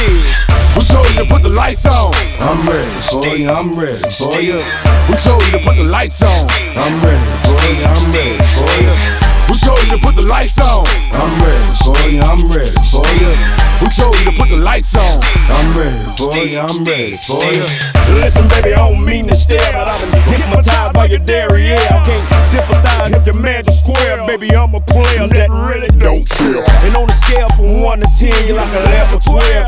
Who told you to put the lights on? I'm ready, boy, I'm ready, boy. Who told you to put the lights on? I'm ready, boy, I'm ready, boy. Who told you to put the lights on? I'm ready, boy, I'm ready, boy. Who told you to put the lights on? I'm ready, boy, I'm ready, boy. Listen, baby, I don't mean to stare, but I done hypnotized by your derriere. I can't sympathize if your man's a square. Baby, I'm a player that really don't care. And on a scale from 1 to 10, you're like 11 or 12.